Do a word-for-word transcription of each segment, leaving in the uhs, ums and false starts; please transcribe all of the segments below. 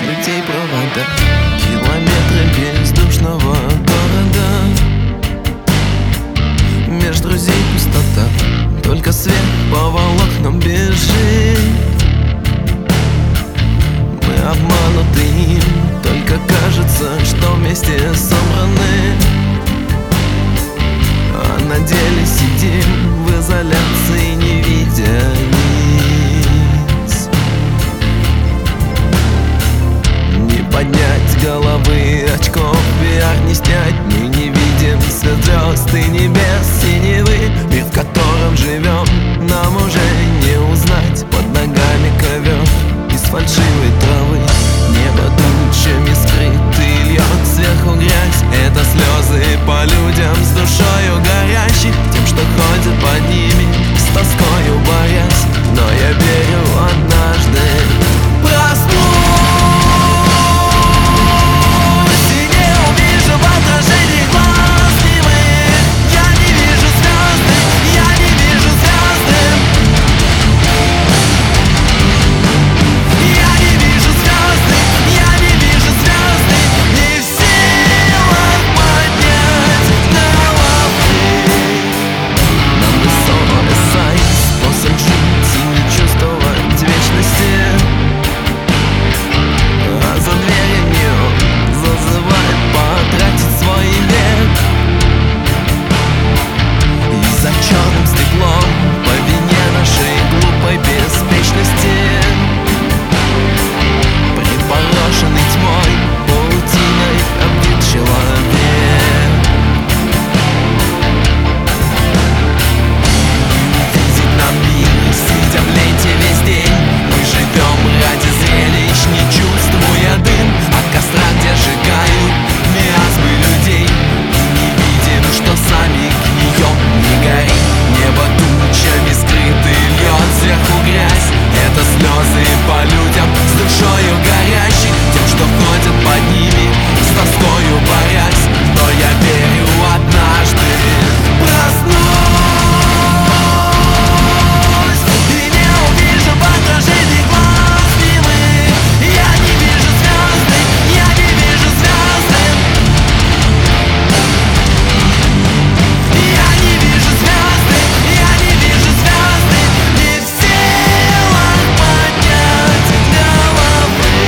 людей провода, километры бездушного города. Меж друзей пустота, только свет по волокнам бежит. Мы обмануты им, только кажется, что вместе собраны, а на деле сидим в изоляции, не видя лиц. Не поднять головы, очков ви ар не снять. Мы не видим звезд и небес синевы. Мир, в котором живем, нам уже не узнать. Под ногами ковер из фальшивой травы, небо тучами скрыт и льет сверху грязь. Это слезы по людям с душою горящих, тем, что ходят под ними, с тоскою борясь. Но я верю, однажды проснусь и не увижу в отражении глаз немых. Я не вижу звезды, я не вижу звезды. Я не вижу звезды, я не вижу звезды. Не в силах поднять головы. Нам бы снова сайт, способ жить и не чувствовать вечности. А за дверью зазывает потратить свой век. И за черным стеклом по вине нашей глупой беспечности, припорошенный тьмой, паутиной обвит человек. Видеть нам мир, сидя в ленте весь день. Мы живем ради зрелищ, не чувствуя дым от костра, где сжигают миазмы людей. И не видим, что сами гнием, не горим. Небо тучами скрыты, льет сверху грязь. Это слезы по людям с душою горящих, тем, что ходят под ними, с тоскою борясь. Но я верю, однажды проснусь и не увижу в отражении глаз немых. Я не вижу звезды, я не вижу звезды. Я не вижу звезды, я не вижу звезды. Не в силах поднять головы.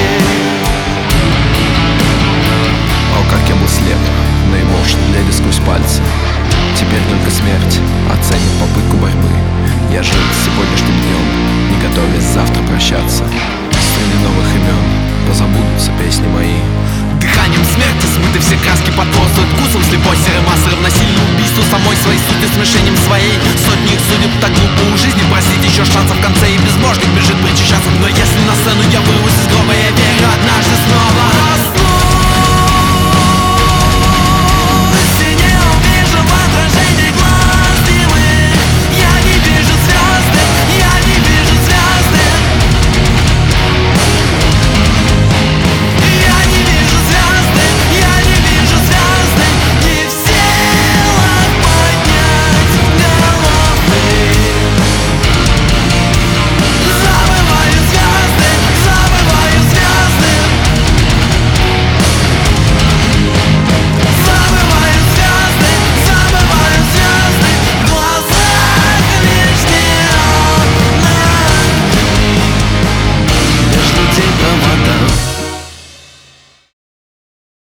О, как я был слеп, но эмоушн глядя сквозь пальцы. Теперь только смерть оценит попытку борьбы. Я жил сегодняшним днем, не готовясь завтра прощаться. Среди новых имен позабудутся песни мои. Дыханием смерти смыты все краски под прошлым вкусом. Слепой серой массы равносильно убийству самой своей сути, смешением своей сотни их судеб